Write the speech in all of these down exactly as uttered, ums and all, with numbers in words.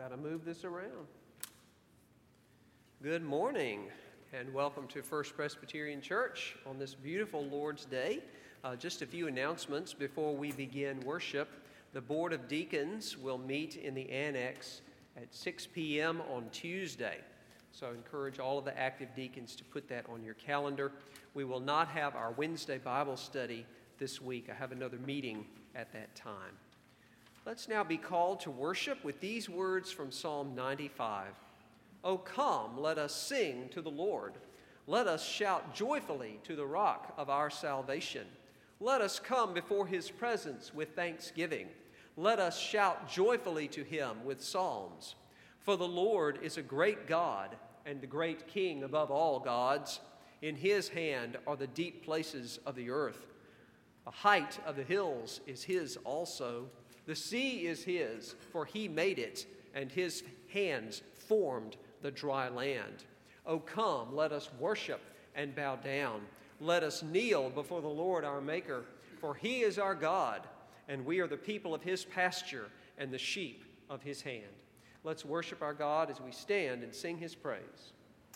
Got to move this around. Good morning and welcome to First Presbyterian Church on this beautiful Lord's Day. Uh, just a few announcements before we begin worship. The Board of Deacons will meet in the annex at six p.m. on Tuesday. So I encourage all of the active deacons to put that on your calendar. We will not have our Wednesday Bible study this week. I have another meeting at that time. Let's now be called to worship with these words from Psalm ninety-five. O come, let us sing to the Lord. Let us shout joyfully to the rock of our salvation. Let us come before his presence with thanksgiving. Let us shout joyfully to him with psalms. For the Lord is a great God and the great King above all gods. In his hand are the deep places of the earth. The height of the hills is his also. The sea is his, for he made it, and his hands formed the dry land. O come, let us worship and bow down. Let us kneel before the Lord our Maker, for he is our God, and we are the people of his pasture and the sheep of his hand. Let's worship our God as we stand and sing his praise.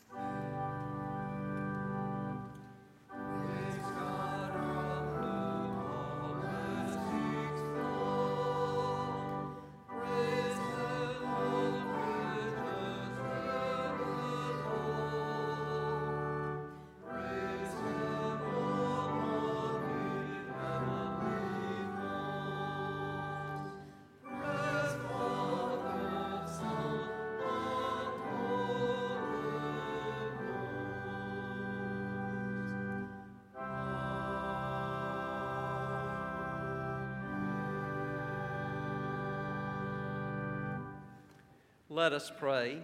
Let us pray.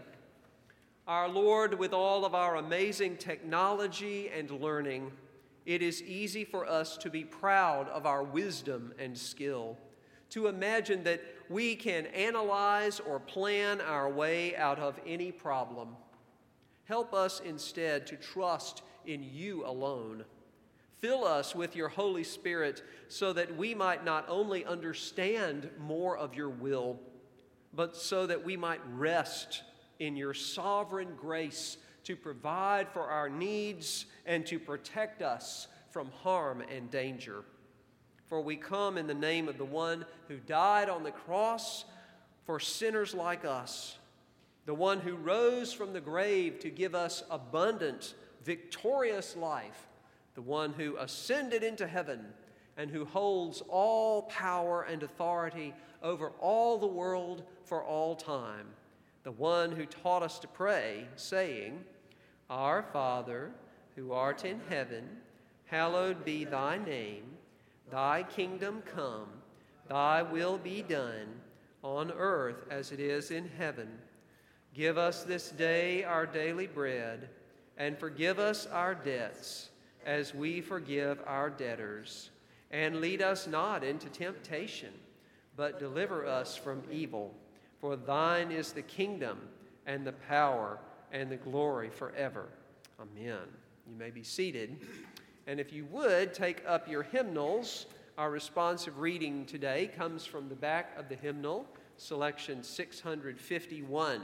Our Lord, with all of our amazing technology and learning, it is easy for us to be proud of our wisdom and skill, to imagine that we can analyze or plan our way out of any problem. Help us instead to trust in you alone. Fill us with your Holy Spirit so that we might not only understand more of your will, but so that we might rest in your sovereign grace to provide for our needs and to protect us from harm and danger. For we come in the name of the one who died on the cross for sinners like us, the one who rose from the grave to give us abundant, victorious life, the one who ascended into heaven and who holds all power and authority over all the world for all time, the one who taught us to pray, saying, Our Father, who art in heaven, hallowed be thy name. Thy kingdom come, thy will be done, on earth as it is in heaven. Give us this day our daily bread, and forgive us our debts, as we forgive our debtors. And lead us not into temptation, but deliver us from evil. For thine is the kingdom and the power and the glory forever. Amen. You may be seated. And if you would, take up your hymnals. Our responsive reading today comes from the back of the hymnal, selection six hundred fifty-one.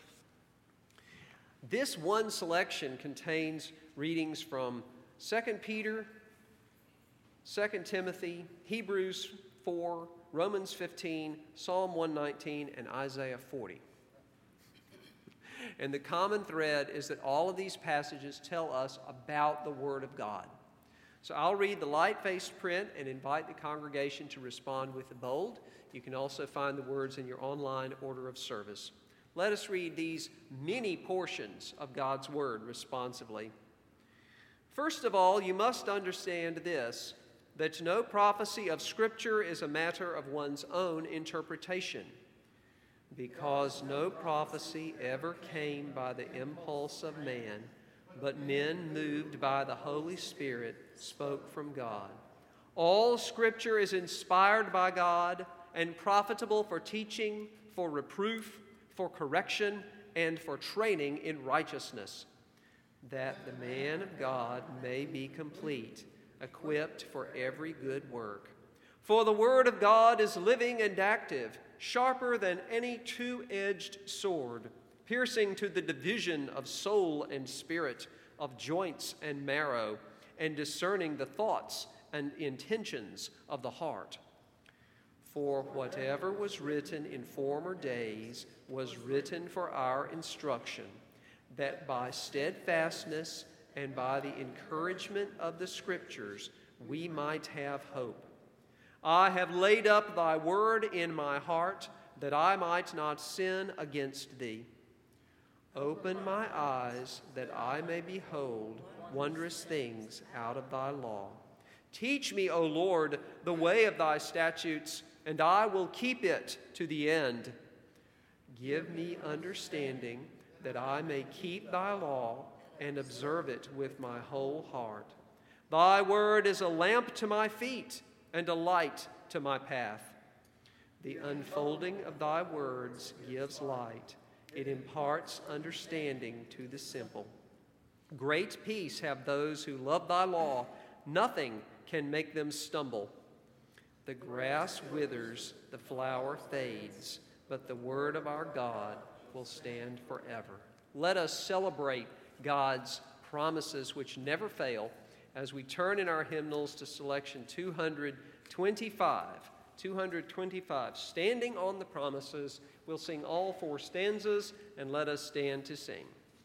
This one selection contains readings from Second Peter, Second Timothy, Hebrews four, Romans fifteen, Psalm one nineteen, and Isaiah forty. And the common thread is that all of these passages tell us about the Word of God. So I'll read the light-faced print and invite the congregation to respond with the bold. You can also find the words in your online order of service. Let us read these many portions of God's Word responsively. First of all, you must understand this, that no prophecy of Scripture is a matter of one's own interpretation, because no prophecy ever came by the impulse of man, but men moved by the Holy Spirit spoke from God. All Scripture is inspired by God and profitable for teaching, for reproof, for correction, and for training in righteousness, that the man of God may be complete, equipped for every good work. For the Word of God is living and active, sharper than any two-edged sword, piercing to the division of soul and spirit, of joints and marrow, and discerning the thoughts and intentions of the heart. For whatever was written in former days was written for our instruction, that by steadfastness and by the encouragement of the Scriptures we might have hope. I have laid up thy word in my heart, that I might not sin against thee. Open my eyes, that I may behold wondrous things out of thy law. Teach me, O Lord, the way of thy statutes, and I will keep it to the end. Give me understanding, that I may keep thy law and observe it with my whole heart. Thy word is a lamp to my feet and a light to my path. The unfolding of thy words gives light. It imparts understanding to the simple. Great peace have those who love thy law. Nothing can make them stumble. The grass withers, the flower fades, but the word of our God will stand forever. Let us celebrate God's promises which never fail as we turn in our hymnals to selection two hundred twenty-five. two hundred twenty-five, Standing on the Promises. We'll sing all four stanzas, and let us stand to sing.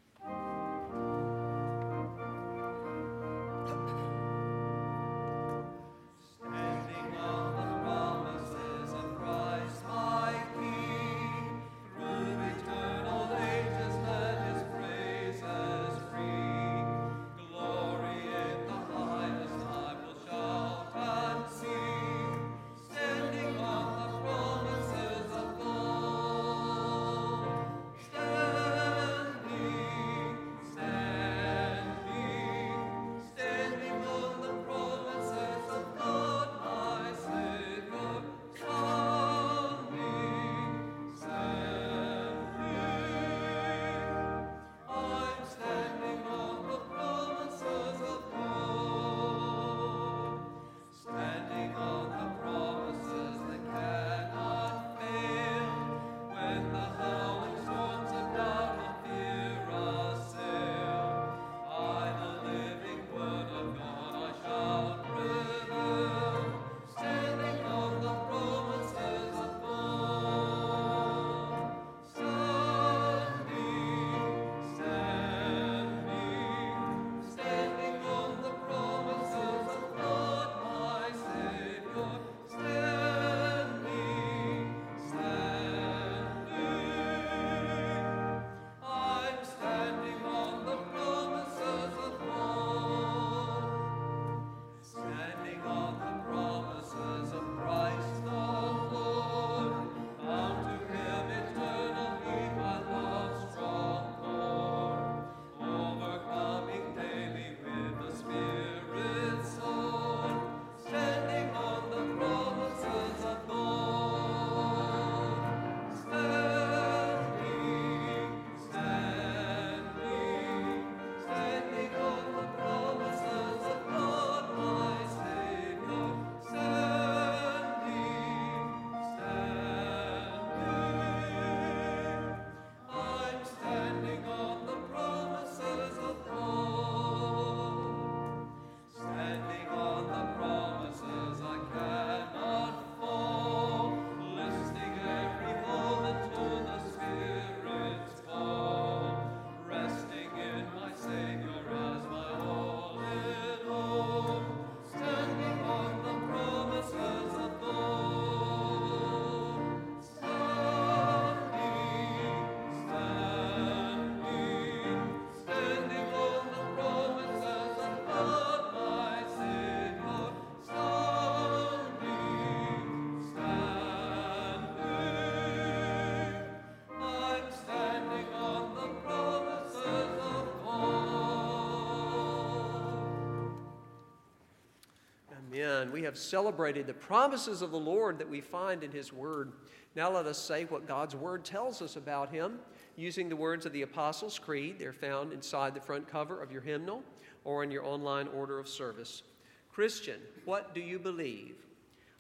Amen. We have celebrated the promises of the Lord that we find in His Word. Now let us say what God's Word tells us about Him using the words of the Apostles' Creed. They're found inside the front cover of your hymnal or in your online order of service. Christian, what do you believe?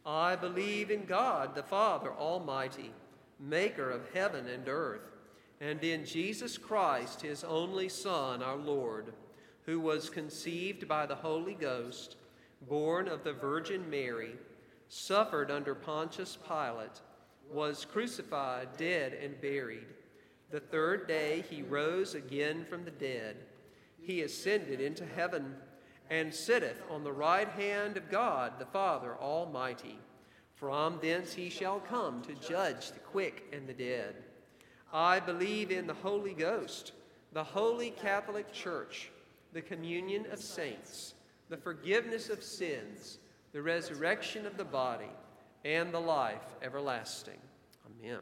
I believe in God, the Father Almighty, maker of heaven and earth, and in Jesus Christ, his only Son, our Lord, who was conceived by the Holy Ghost, born of the Virgin Mary, suffered under Pontius Pilate, was crucified, dead, and buried. The third day he rose again from the dead. He ascended into heaven and sitteth on the right hand of God, the Father Almighty. From thence he shall come to judge the quick and the dead. I believe in the Holy Ghost, the holy Catholic Church, the communion of saints, the forgiveness of sins, the resurrection of the body, and the life everlasting. Amen.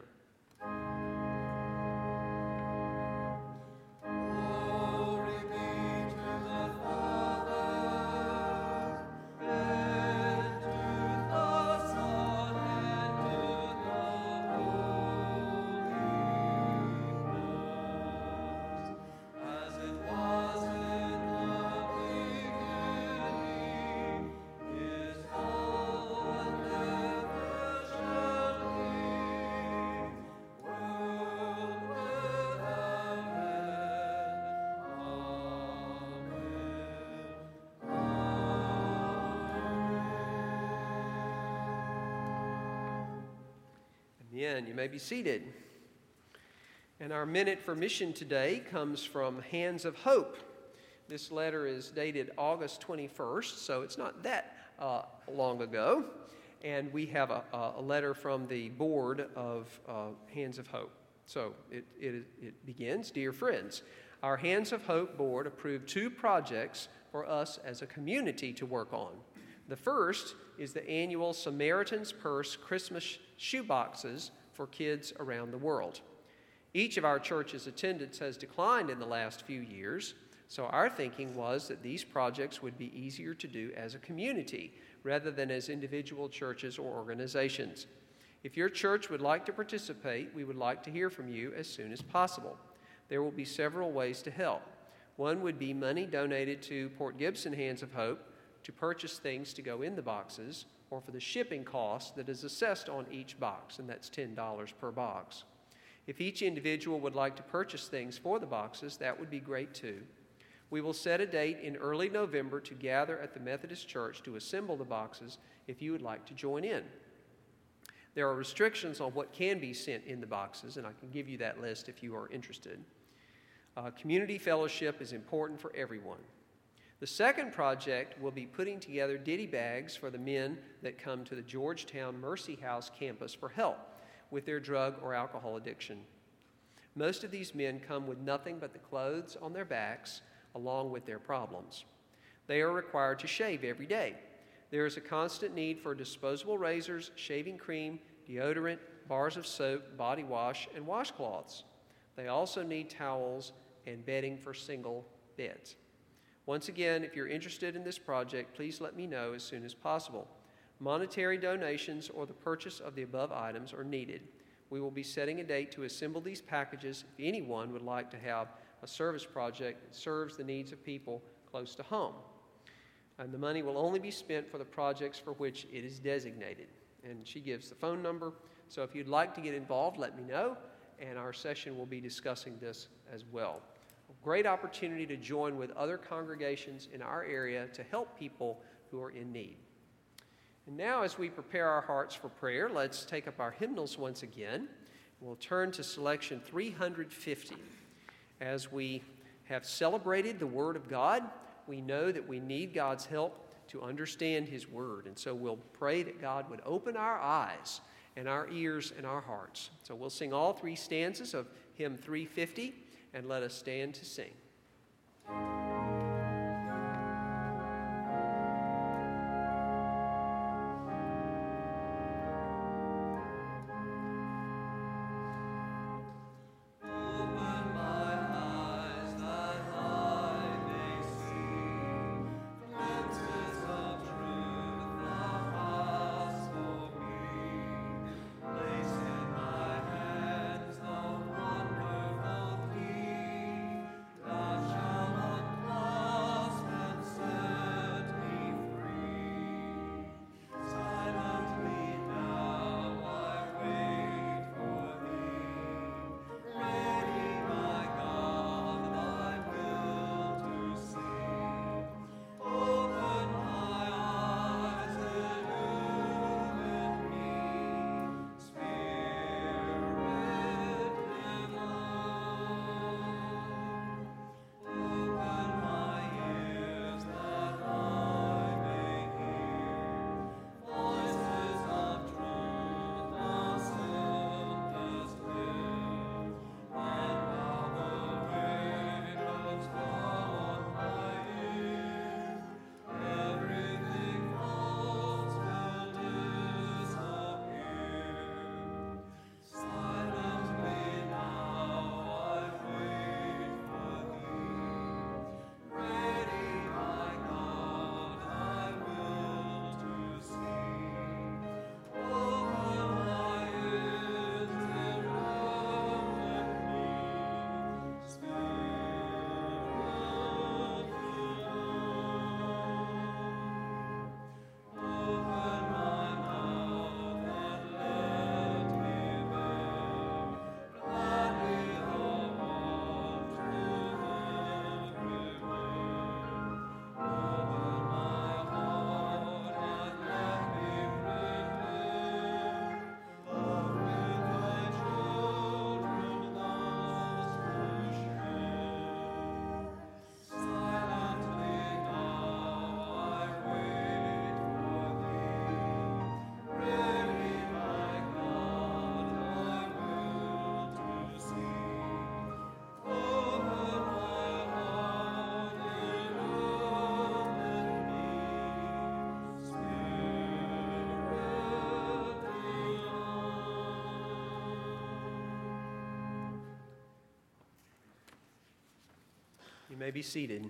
Amen. You may be seated. And our minute for mission today comes from Hands of Hope. This letter is dated August twenty-first, so it's not that uh, long ago. And we have a, a letter from the board of uh, Hands of Hope. So it, it, it begins, Dear friends, our Hands of Hope board approved two projects for us as a community to work on. The first is the annual Samaritan's Purse Christmas shoeboxes for kids around the world. Each of our church's attendance has declined in the last few years, so our thinking was that these projects would be easier to do as a community rather than as individual churches or organizations. If your church would like to participate, we would like to hear from you as soon as possible. There will be several ways to help. One would be money donated to Port Gibson Hands of Hope to purchase things to go in the boxes, or for the shipping cost that is assessed on each box, and that's ten dollars per box. If each individual would like to purchase things for the boxes, that would be great too. We will set a date in early November to gather at the Methodist Church to assemble the boxes if you would like to join in. There are restrictions on what can be sent in the boxes, and I can give you that list if you are interested. Uh, community fellowship is important for everyone. The second project will be putting together ditty bags for the men that come to the Georgetown Mercy House campus for help with their drug or alcohol addiction. Most of these men come with nothing but the clothes on their backs along with their problems. They are required to shave every day. There is a constant need for disposable razors, shaving cream, deodorant, bars of soap, body wash, and washcloths. They also need towels and bedding for single beds. Once again, if you're interested in this project, please let me know as soon as possible. Monetary donations or the purchase of the above items are needed. We will be setting a date to assemble these packages if anyone would like to have a service project that serves the needs of people close to home. And the money will only be spent for the projects for which it is designated. And she gives the phone number. So if you'd like to get involved, let me know, and our session will be discussing this as well. A great opportunity to join with other congregations in our area to help people who are in need. And now, as we prepare our hearts for prayer, let's take up our hymnals once again. We'll turn to selection three hundred fifty. As we have celebrated the Word of God, we know that we need God's help to understand His Word. And so we'll pray that God would open our eyes and our ears and our hearts. So we'll sing all three stanzas of hymn three fifty, and let us stand to sing. Thou shalt You may be seated.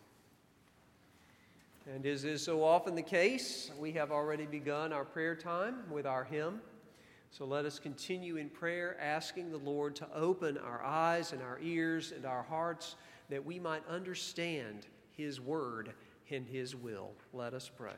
And as is so often the case, we have already begun our prayer time with our hymn. So let us continue in prayer, asking the Lord to open our eyes and our ears and our hearts that we might understand His word and His will. Let us pray.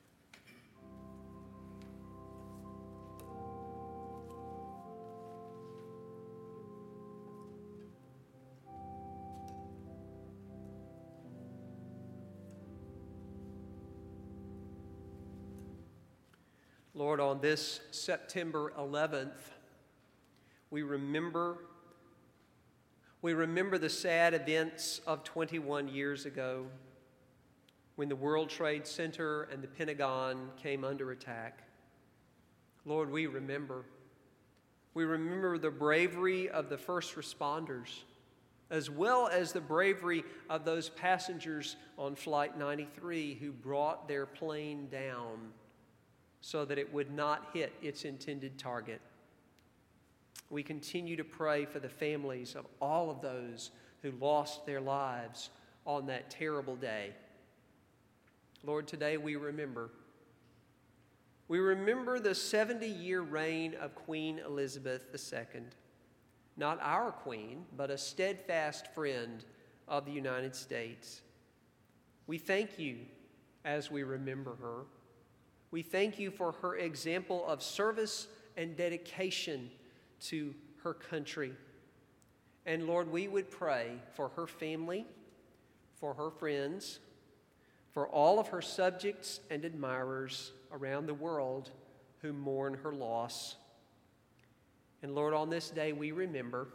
Lord, on this September eleventh, we remember, we remember the sad events of twenty-one years ago when the World Trade Center and the Pentagon came under attack. Lord, we remember. We remember the bravery of the first responders, as well as the bravery of those passengers on Flight ninety-three who brought their plane down so that it would not hit its intended target. We continue to pray for the families of all of those who lost their lives on that terrible day. Lord, today we remember. We remember the seventy-year reign of Queen Elizabeth the Second, not our queen, but a steadfast friend of the United States. We thank you as we remember her. We thank you for her example of service and dedication to her country. And Lord, we would pray for her family, for her friends, for all of her subjects and admirers around the world who mourn her loss. And Lord, on this day we remember,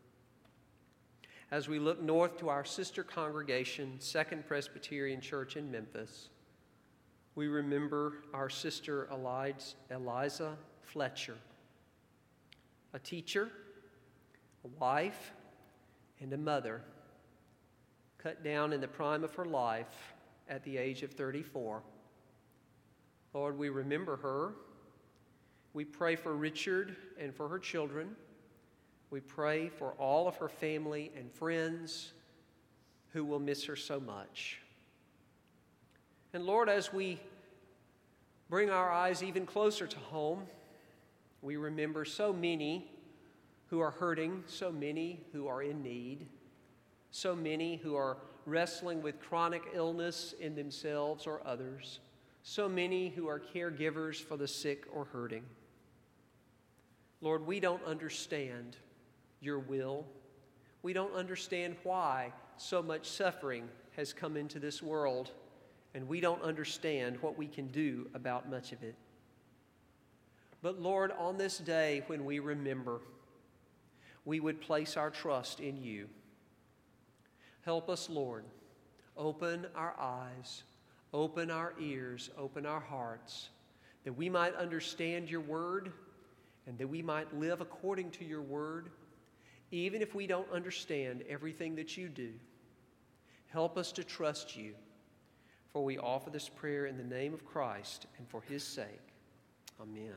as we look north to our sister congregation, Second Presbyterian Church in Memphis, we remember our sister Eliza Fletcher, a teacher, a wife, and a mother, cut down in the prime of her life at the age of thirty-four. Lord, we remember her. We pray for Richard and for her children. We pray for all of her family and friends who will miss her so much. And Lord, as we bring our eyes even closer to home, we remember so many who are hurting, so many who are in need, so many who are wrestling with chronic illness in themselves or others, so many who are caregivers for the sick or hurting. Lord, we don't understand your will. We don't understand why so much suffering has come into this world, and we don't understand what we can do about much of it. But Lord, on this day when we remember, we would place our trust in you. Help us, Lord. Open our eyes, open our ears, open our hearts, that we might understand your word and that we might live according to your word, even if we don't understand everything that you do. Help us to trust you. For we offer this prayer in the name of Christ and for his sake. Amen.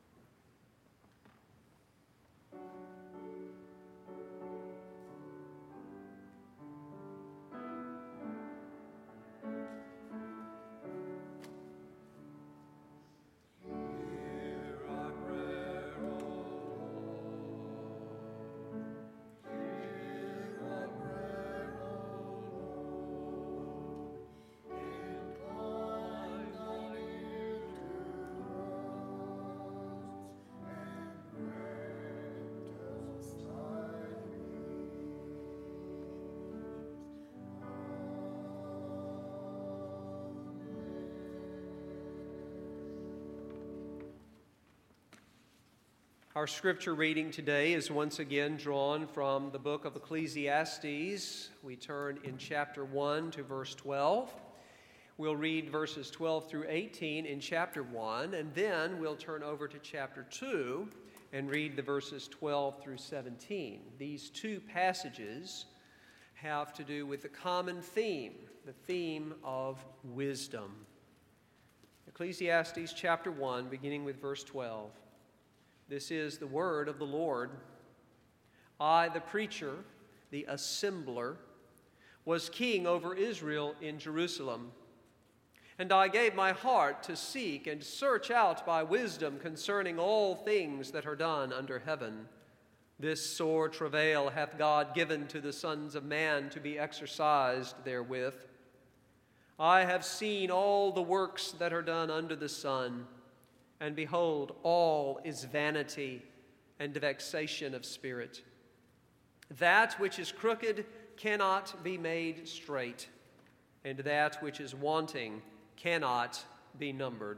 Our scripture reading today is once again drawn from the book of Ecclesiastes. We turn in chapter one to verse twelve. We'll read verses twelve through eighteen in chapter one, and then we'll turn over to chapter two and read the verses twelve through seventeen. These two passages have to do with the common theme, the theme of wisdom. Ecclesiastes chapter one, beginning with verse twelve. This is the word of the Lord. I, the preacher, the assembler, was king over Israel in Jerusalem. And I gave my heart to seek and search out by wisdom concerning all things that are done under heaven. This sore travail hath God given to the sons of man to be exercised therewith. I have seen all the works that are done under the sun, and behold, all is vanity and vexation of spirit. That which is crooked cannot be made straight, and that which is wanting cannot be numbered.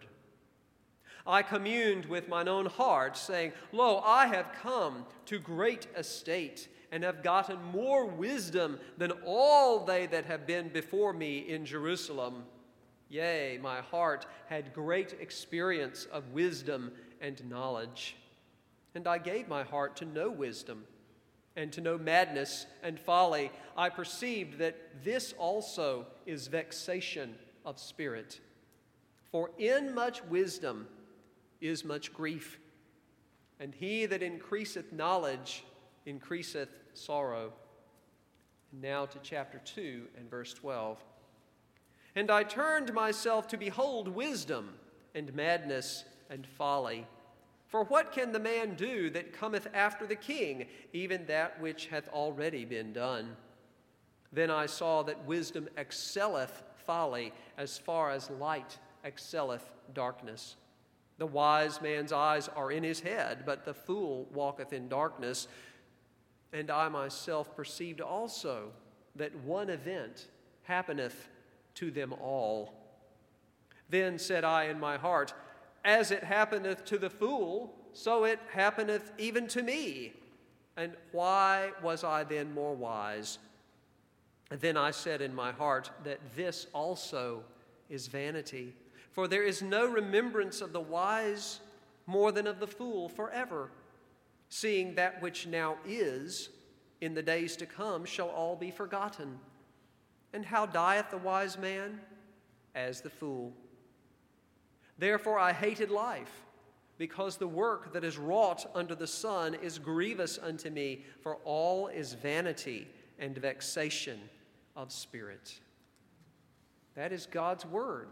I communed with mine own heart, saying, Lo, I have come to great estate, and have gotten more wisdom than all they that have been before me in Jerusalem. Yea, my heart had great experience of wisdom and knowledge. And I gave my heart to know wisdom, and to know madness and folly. I perceived that this also is vexation of spirit. For in much wisdom is much grief, and he that increaseth knowledge increaseth sorrow. And now to chapter two and verse twelve. And I turned myself to behold wisdom and madness and folly. For what can the man do that cometh after the king, even that which hath already been done? Then I saw that wisdom excelleth folly, as far as light excelleth darkness. The wise man's eyes are in his head, but the fool walketh in darkness. And I myself perceived also that one event happeneth to them all. Then said I in my heart, As it happeneth to the fool, so it happeneth even to me. And why was I then more wise? And then I said in my heart that this also is vanity. For there is no remembrance of the wise more than of the fool forever. Seeing that which now is, in the days to come, shall all be forgotten. And how dieth the wise man? As the fool. Therefore I hated life, because the work that is wrought under the sun is grievous unto me, for all is vanity and vexation of spirit. That is God's word.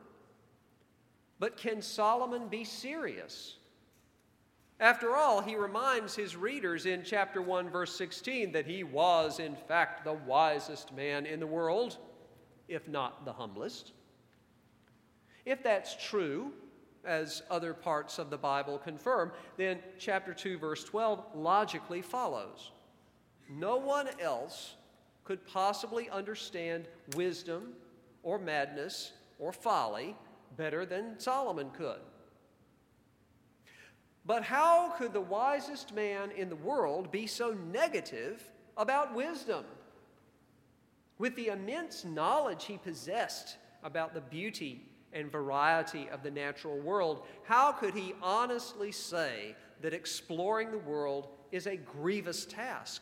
But can Solomon be serious? After all, he reminds his readers in chapter one, verse sixteen, that he was, in fact, the wisest man in the world, if not the humblest. If that's true, as other parts of the Bible confirm, then chapter two, verse twelve logically follows. No one else could possibly understand wisdom or madness or folly better than Solomon could. But how could the wisest man in the world be so negative about wisdom? With the immense knowledge he possessed about the beauty and variety of the natural world, how could he honestly say that exploring the world is a grievous task?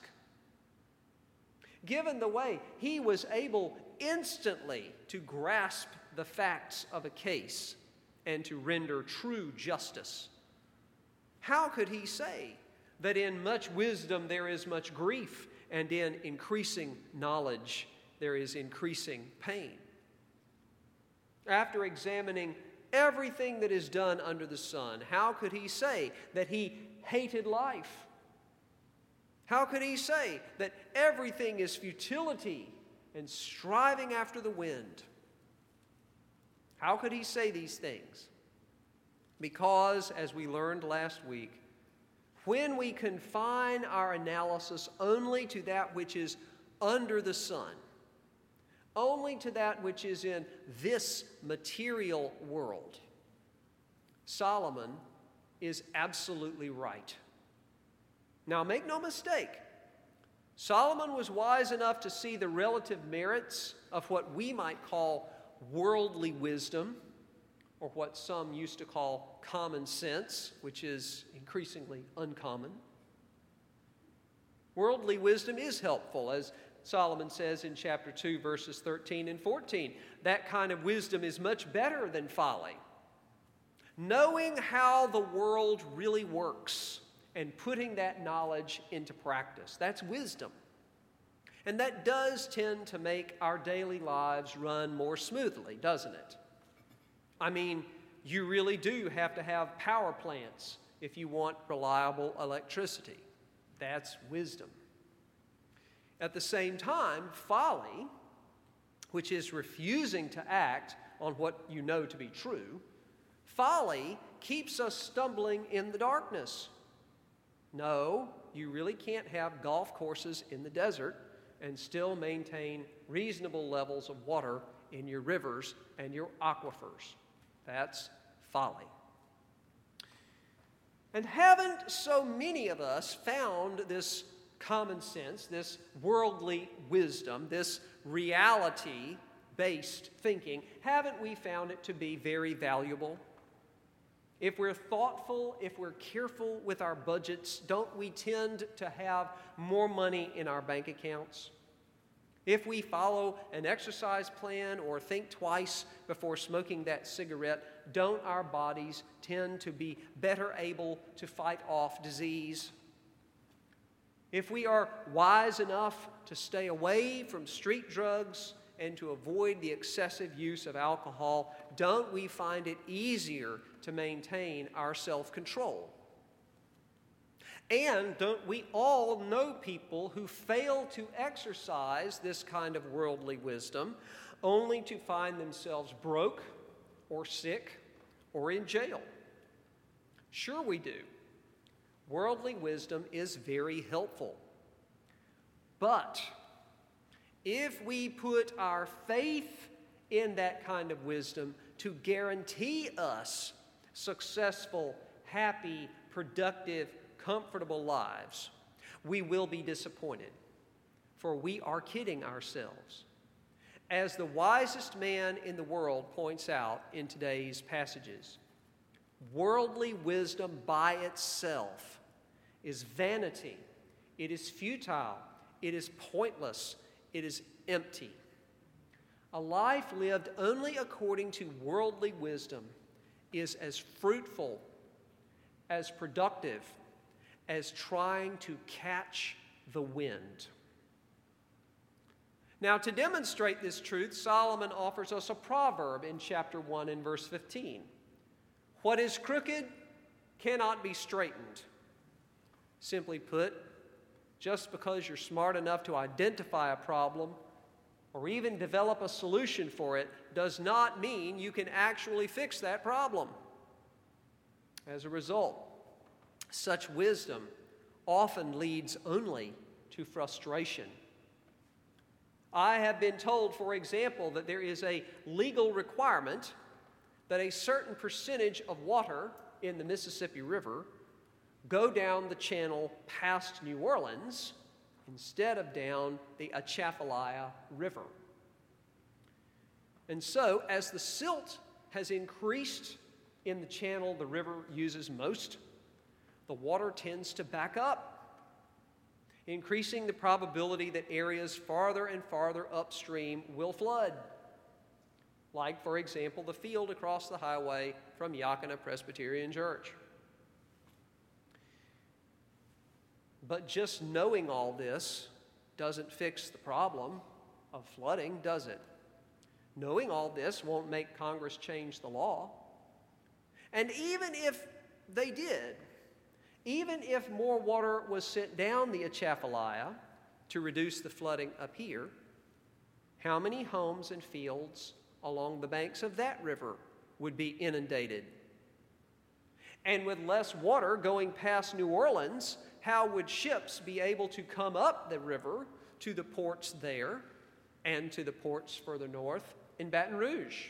Given the way he was able instantly to grasp the facts of a case and to render true justice, how could he say that in much wisdom there is much grief, and in increasing knowledge there is increasing pain? After examining everything that is done under the sun, how could he say that he hated life? How could he say that everything is futility and striving after the wind? How could he say these things? Because, as we learned last week, when we confine our analysis only to that which is under the sun, only to that which is in this material world, Solomon is absolutely right. Now, make no mistake, Solomon was wise enough to see the relative merits of what we might call worldly wisdom, or what some used to call common sense, which is increasingly uncommon. Worldly wisdom is helpful, as Solomon says in chapter two, verses thirteen and fourteen. That kind of wisdom is much better than folly. Knowing how the world really works and putting that knowledge into practice, that's wisdom. And that does tend to make our daily lives run more smoothly, doesn't it? I mean, you really do have to have power plants if you want reliable electricity. That's wisdom. At the same time, folly, which is refusing to act on what you know to be true, folly keeps us stumbling in the darkness. No, you really can't have golf courses in the desert and still maintain reasonable levels of water in your rivers and your aquifers. That's folly. And haven't so many of us found this common sense, this worldly wisdom, this reality-based thinking, haven't we found it to be very valuable? If we're thoughtful, if we're careful with our budgets, don't we tend to have more money in our bank accounts? If we follow an exercise plan or think twice before smoking that cigarette, don't our bodies tend to be better able to fight off disease? If we are wise enough to stay away from street drugs and to avoid the excessive use of alcohol, don't we find it easier to maintain our self-control? And don't we all know people who fail to exercise this kind of worldly wisdom only to find themselves broke or sick or in jail? Sure we do. Worldly wisdom is very helpful. But if we put our faith in that kind of wisdom to guarantee us successful, happy, productive, comfortable lives, we will be disappointed, for we are kidding ourselves. As the wisest man in the world points out in today's passages, worldly wisdom by itself is vanity, it is futile, it is pointless, it is empty. A life lived only according to worldly wisdom is as fruitful, as productive, as trying to catch the wind. Now, to demonstrate this truth, Solomon offers us a proverb in chapter one and verse fifteen. What is crooked cannot be straightened. Simply put, just because you're smart enough to identify a problem or even develop a solution for it does not mean you can actually fix that problem. As a result, such wisdom often leads only to frustration. I have been told, for example, that there is a legal requirement that a certain percentage of water in the Mississippi River go down the channel past New Orleans instead of down the Atchafalaya River. And so, as the silt has increased in the channel the river uses most, the water tends to back up, increasing the probability that areas farther and farther upstream will flood. Like, for example, the field across the highway from Yakima Presbyterian Church. But just knowing all this doesn't fix the problem of flooding, does it? Knowing all this won't make Congress change the law. And even if they did, even if more water was sent down the Atchafalaya to reduce the flooding up here, how many homes and fields along the banks of that river would be inundated? And with less water going past New Orleans, how would ships be able to come up the river to the ports there and to the ports further north in Baton Rouge?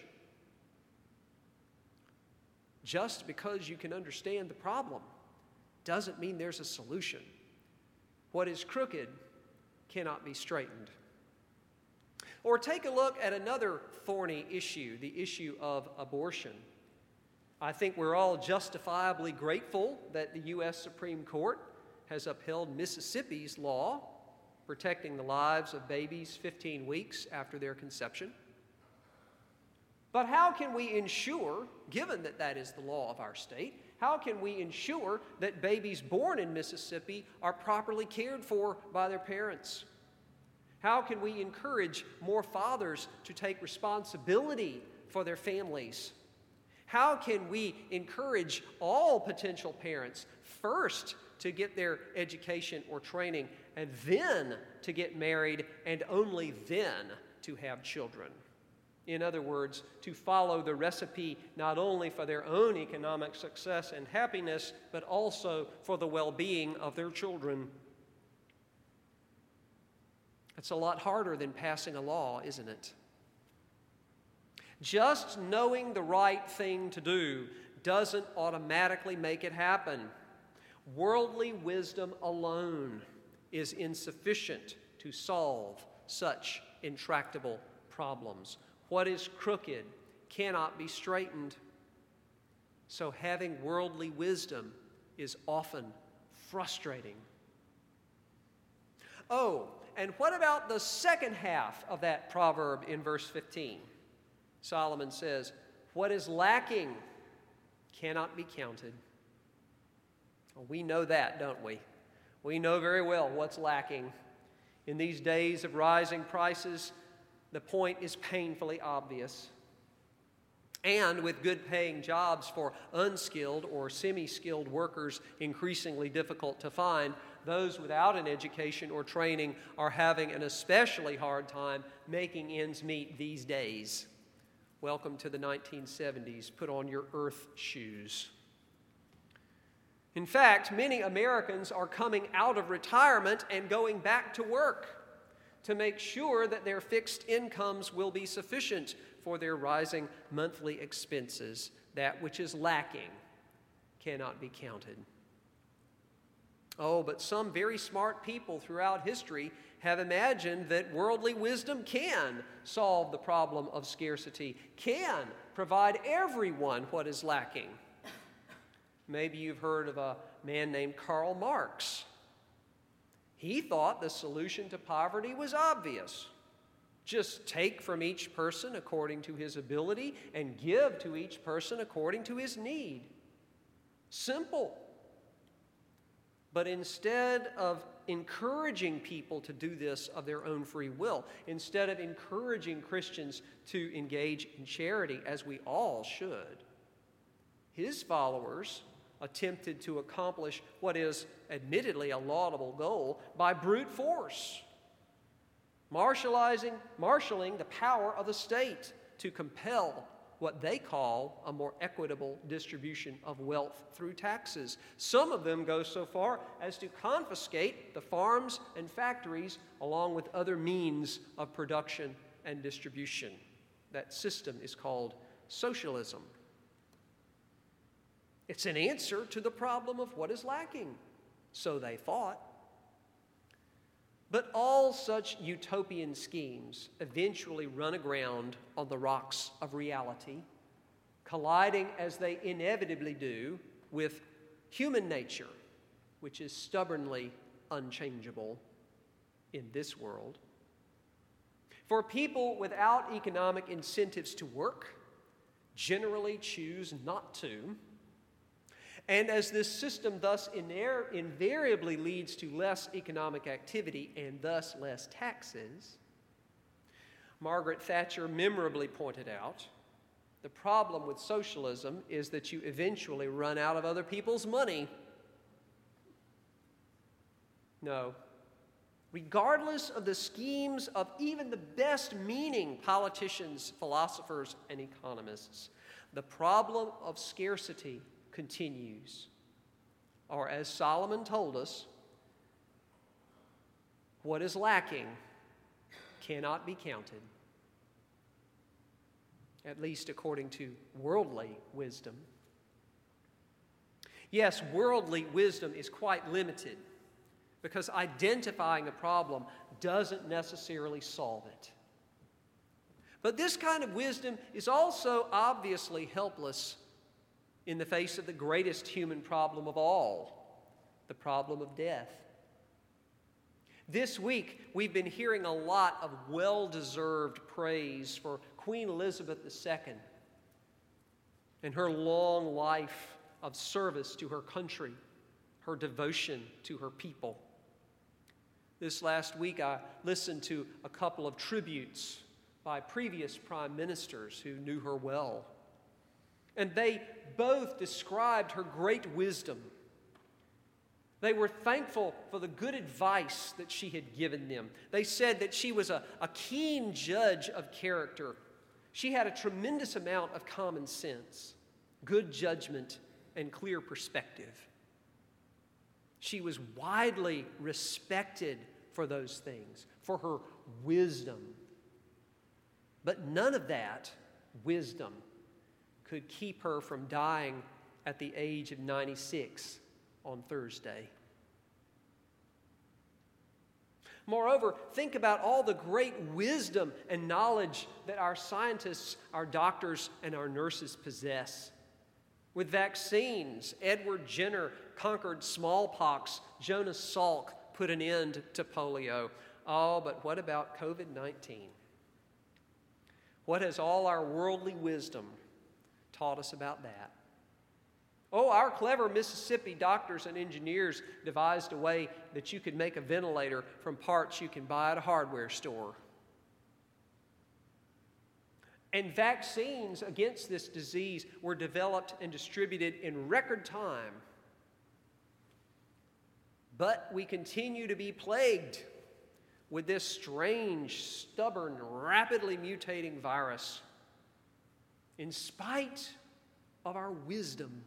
Just because you can understand the problem doesn't mean there's a solution. What is crooked cannot be straightened. Or take a look at another thorny issue, the issue of abortion. I think we're all justifiably grateful that the U S Supreme Court has upheld Mississippi's law protecting the lives of babies fifteen weeks after their conception. But how can we ensure, given that that is the law of our state, how can we ensure that babies born in Mississippi are properly cared for by their parents? How can we encourage more fathers to take responsibility for their families? How can we encourage all potential parents first to get their education or training and then to get married and only then to have children? In other words, to follow the recipe not only for their own economic success and happiness, but also for the well-being of their children. It's a lot harder than passing a law, isn't it? Just knowing the right thing to do doesn't automatically make it happen. Worldly wisdom alone is insufficient to solve such intractable problems. What is crooked cannot be straightened. So having worldly wisdom is often frustrating. Oh, and what about the second half of that proverb in verse fifteen? Solomon says, what is lacking cannot be counted. Well, we know that, don't we? We know very well what's lacking. In these days of rising prices, the point is painfully obvious. And with good-paying jobs for unskilled or semi-skilled workers increasingly difficult to find, those without an education or training are having an especially hard time making ends meet these days. Welcome to the nineteen seventies. Put on your earth shoes. In fact, many Americans are coming out of retirement and going back to work to make sure that their fixed incomes will be sufficient for their rising monthly expenses. That which is lacking cannot be counted. Oh, but some very smart people throughout history have imagined that worldly wisdom can solve the problem of scarcity, can provide everyone what is lacking. Maybe you've heard of a man named Karl Marx. He thought the solution to poverty was obvious. Just take from each person according to his ability and give to each person according to his need. Simple. But instead of encouraging people to do this of their own free will, instead of encouraging Christians to engage in charity, as we all should, his followers attempted to accomplish what is admittedly a laudable goal by brute force, marshalizing, marshaling the power of the state to compel what they call a more equitable distribution of wealth through taxes. Some of them go so far as to confiscate the farms and factories along with other means of production and distribution. That system is called socialism. It's an answer to the problem of what is lacking, so they thought. But all such utopian schemes eventually run aground on the rocks of reality, colliding as they inevitably do with human nature, which is stubbornly unchangeable in this world. For people without economic incentives to work generally choose not to. And as this system thus iner- invariably leads to less economic activity and thus less taxes, Margaret Thatcher memorably pointed out, the problem with socialism is that you eventually run out of other people's money. No. Regardless of the schemes of even the best-meaning politicians, philosophers, and economists, the problem of scarcity continues. Or as Solomon told us, what is lacking cannot be counted, at least according to worldly wisdom. Yes, worldly wisdom is quite limited because identifying a problem doesn't necessarily solve it. But this kind of wisdom is also obviously helpless in the face of the greatest human problem of all, the problem of death. This week, we've been hearing a lot of well-deserved praise for Queen Elizabeth the Second and her long life of service to her country, her devotion to her people. This last week, I listened to a couple of tributes by previous prime ministers who knew her well. And they both described her great wisdom. They were thankful for the good advice that she had given them. They said that she was a, a keen judge of character. She had a tremendous amount of common sense, good judgment, and clear perspective. She was widely respected for those things, for her wisdom. But none of that wisdom could keep her from dying at the age of ninety-six on Thursday. Moreover, think about all the great wisdom and knowledge that our scientists, our doctors, and our nurses possess. With vaccines, Edward Jenner conquered smallpox, Jonas Salk put an end to polio. Oh, but what about covid nineteen? What has all our worldly wisdom taught us about that? Oh, our clever Mississippi doctors and engineers devised a way that you could make a ventilator from parts you can buy at a hardware store. And vaccines against this disease were developed and distributed in record time. But we continue to be plagued with this strange, stubborn, rapidly mutating virus in spite of our wisdom.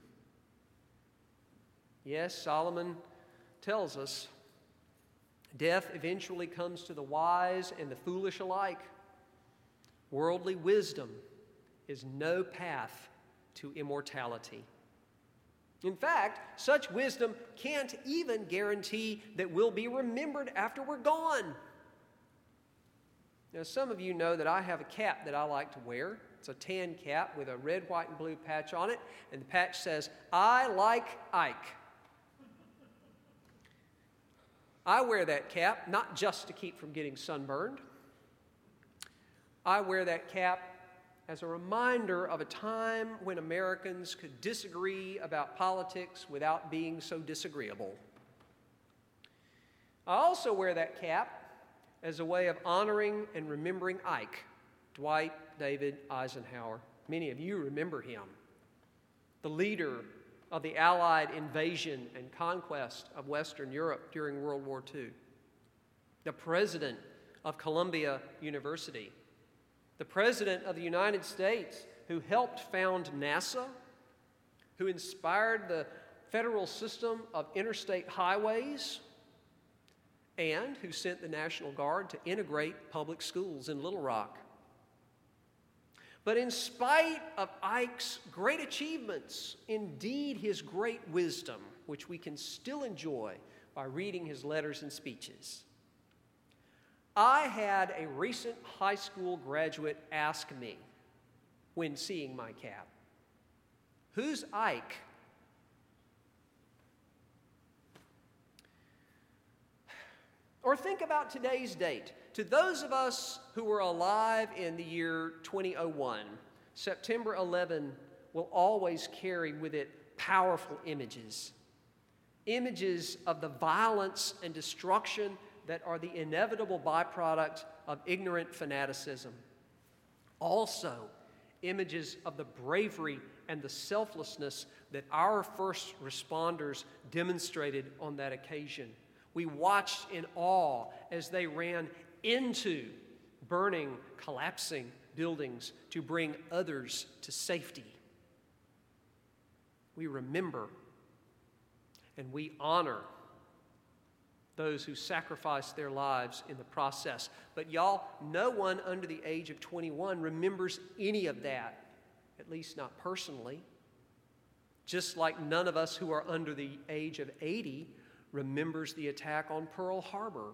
Yes, Solomon tells us death eventually comes to the wise and the foolish alike. Worldly wisdom is no path to immortality. In fact, such wisdom can't even guarantee that we'll be remembered after we're gone. Now, some of you know that I have a cap that I like to wear. It's a tan cap with a red, white, and blue patch on it, and the patch says, "I like Ike." I wear that cap not just to keep from getting sunburned. I wear that cap as a reminder of a time when Americans could disagree about politics without being so disagreeable. I also wear that cap as a way of honoring and remembering Ike, Dwight David Eisenhower. Many of you remember him, the leader of the Allied invasion and conquest of Western Europe during World War Two, the president of Columbia University, the President of the United States who helped found NASA, who inspired the federal system of interstate highways, and who sent the National Guard to integrate public schools in Little Rock. But in spite of Ike's great achievements, indeed his great wisdom, which we can still enjoy by reading his letters and speeches, I had a recent high school graduate ask me when seeing my cap, "Who's Ike?" Or think about today's date. To those of us who were alive in the year twenty oh one, September eleventh will always carry with it powerful images. Images of the violence and destruction that are the inevitable byproduct of ignorant fanaticism. Also, images of the bravery and the selflessness that our first responders demonstrated on that occasion. We watched in awe as they ran into burning, collapsing buildings to bring others to safety. We remember and we honor those who sacrificed their lives in the process. But y'all, no one under the age of twenty-one remembers any of that, at least not personally. Just like none of us who are under the age of eighty remembers the attack on Pearl Harbor.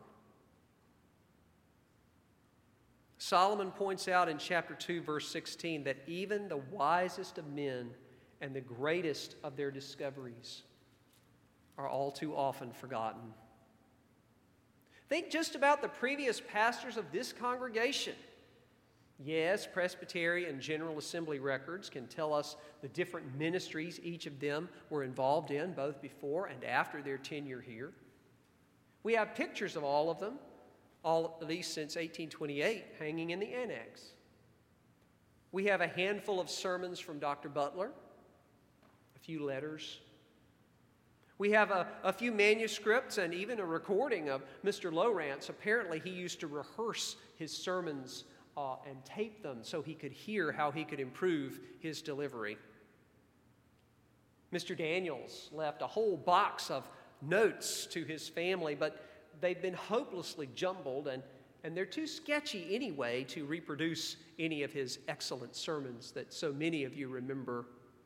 Solomon points out in chapter two, verse sixteen, that even the wisest of men and the greatest of their discoveries are all too often forgotten. Think just about the previous pastors of this congregation. Yes, Presbytery and General Assembly records can tell us the different ministries each of them were involved in, both before and after their tenure here. We have pictures of all of them, all at least since eighteen twenty-eight, hanging in the annex. We have a handful of sermons from Doctor Butler, a few letters. We have a, a few manuscripts and even a recording of Mister Lowrance. Apparently, he used to rehearse his sermons uh, and tape them so he could hear how he could improve his delivery. Mister Daniels left a whole box of notes to his family, but they've been hopelessly jumbled, and, and they're too sketchy anyway to reproduce any of his excellent sermons that so many of you remember.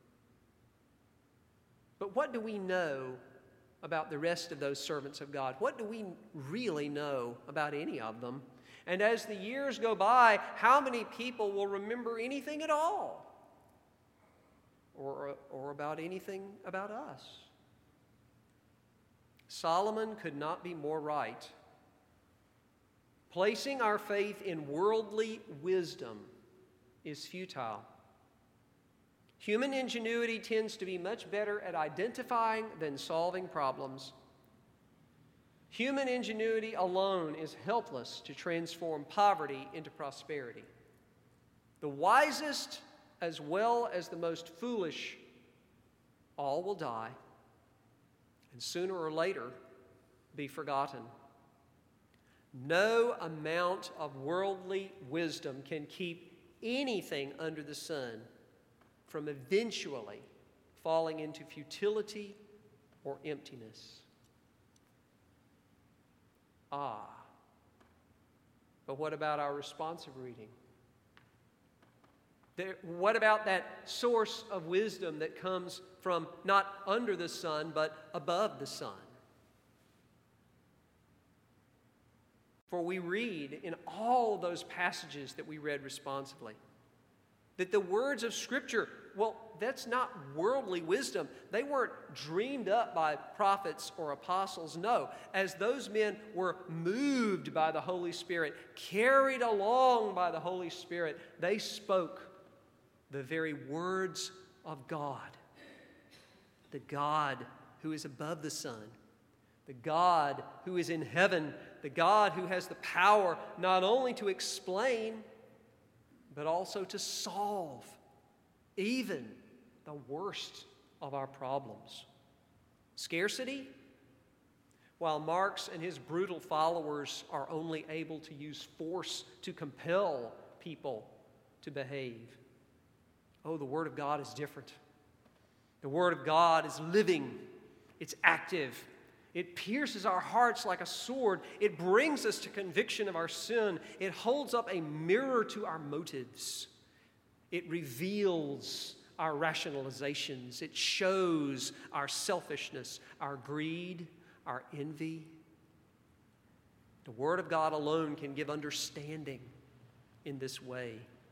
But what do we know about the rest of those servants of God? What do we really know about any of them? And as the years go by, how many people will remember anything at all? Or, or about anything about us? Solomon could not be more right. Placing our faith in worldly wisdom is futile. Human ingenuity tends to be much better at identifying than solving problems. Human ingenuity alone is helpless to transform poverty into prosperity. The wisest, as well as the most foolish, all will die, and sooner or later be forgotten. No amount of worldly wisdom can keep anything under the sun from eventually falling into futility or emptiness. Ah, but what about our responsive reading? There, what about that source of wisdom that comes from not under the sun, but above the sun? For we read in all those passages that we read responsively that the words of Scripture, well, that's not worldly wisdom. They weren't dreamed up by prophets or apostles. No, as those men were moved by the Holy Spirit, carried along by the Holy Spirit, they spoke the very words of God. The God who is above the sun, the God who is in heaven, the God who has the power not only to explain, but also to solve even the worst of our problems. Scarcity? While Marx and his brutal followers are only able to use force to compel people to behave. Oh, the Word of God is different. The Word of God is living. It's active. It pierces our hearts like a sword. It brings us to conviction of our sin. It holds up a mirror to our motives. It reveals our rationalizations. It shows our selfishness, our greed, our envy. The Word of God alone can give understanding in this way,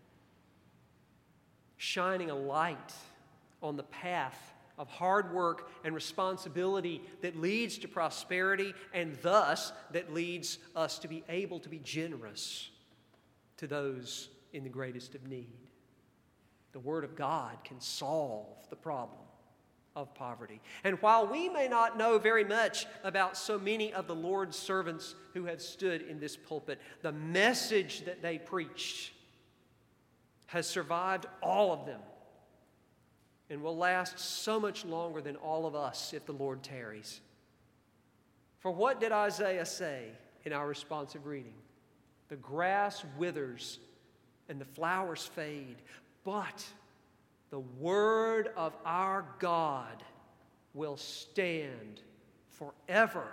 shining a light on the path of hard work and responsibility that leads to prosperity and thus that leads us to be able to be generous to those in the greatest of need. The Word of God can solve the problem of poverty. And while we may not know very much about so many of the Lord's servants who have stood in this pulpit, the message that they preached has survived all of them and will last so much longer than all of us if the Lord tarries. For what did Isaiah say in our responsive reading? The grass withers and the flowers fade, but the word of our God will stand forever.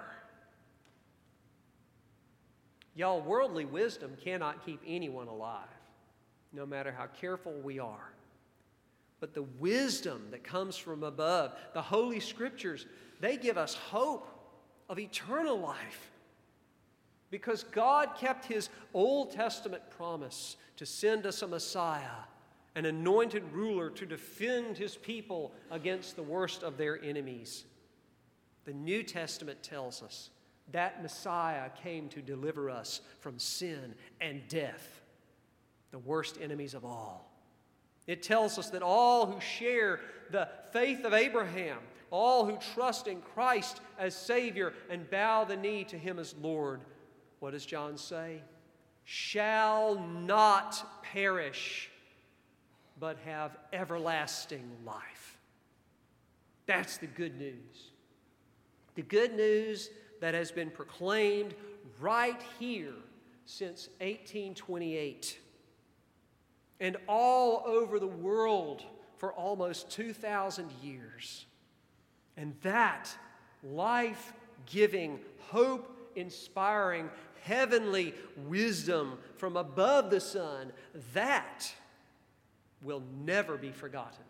Y'all, worldly wisdom cannot keep anyone alive, no matter how careful we are. But the wisdom that comes from above, the Holy Scriptures, they give us hope of eternal life. Because God kept His Old Testament promise to send us a Messiah, an anointed ruler to defend His people against the worst of their enemies. The New Testament tells us that Messiah came to deliver us from sin and death, the worst enemies of all. It tells us that all who share the faith of Abraham all who trust in Christ as Savior and bow the knee to Him as Lord, what does John say? Shall not perish, but have everlasting life. That's the good news. The good news that has been proclaimed right here since eighteen twenty-eight and all over the world for almost two thousand years. And that life-giving, hope-inspiring, heavenly wisdom from above the sun, that will never be forgotten.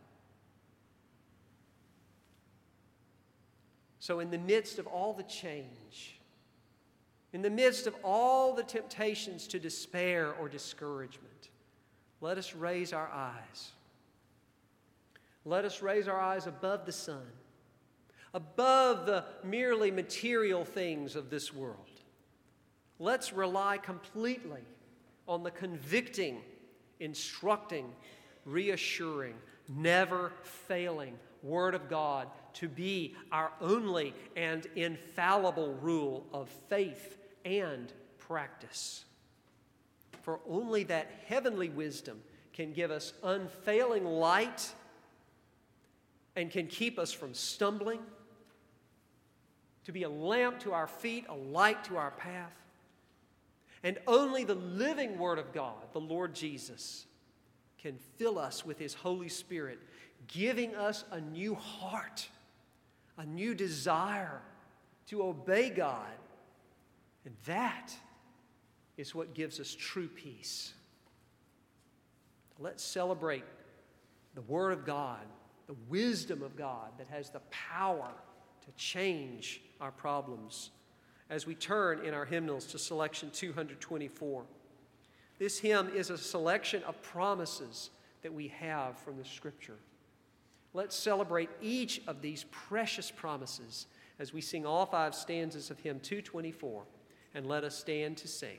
So in the midst of all the change, in the midst of all the temptations to despair or discouragement, let us raise our eyes. Let us raise our eyes above the sun, above the merely material things of this world. Let's rely completely on the convicting, instructing, reassuring, never failing Word of God to be our only and infallible rule of faith and practice. For only that heavenly wisdom can give us unfailing light and can keep us from stumbling, to be a lamp to our feet, a light to our path. And only the living Word of God, the Lord Jesus, can fill us with His Holy Spirit, giving us a new heart, a new desire to obey God. And that is what gives us true peace. Let's celebrate the Word of God, the wisdom of God that has the power to change our problems as we turn in our hymnals to selection two twenty-four. This hymn is a selection of promises that we have from the Scripture. Let's celebrate each of these precious promises as we sing all five stanzas of hymn two twenty-four, and let us stand to sing.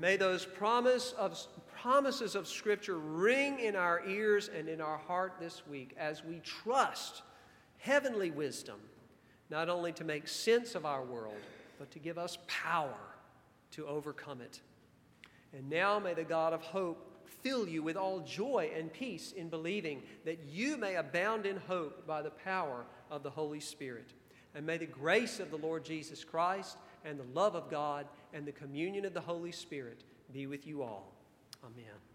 May those promise of, promises of Scripture ring in our ears and in our heart this week as we trust heavenly wisdom, not only to make sense of our world, but to give us power to overcome it. And now may the God of hope fill you with all joy and peace in believing, that you may abound in hope by the power of the Holy Spirit. And may the grace of the Lord Jesus Christ and the love of God and the communion of the Holy Spirit be with you all. Amen.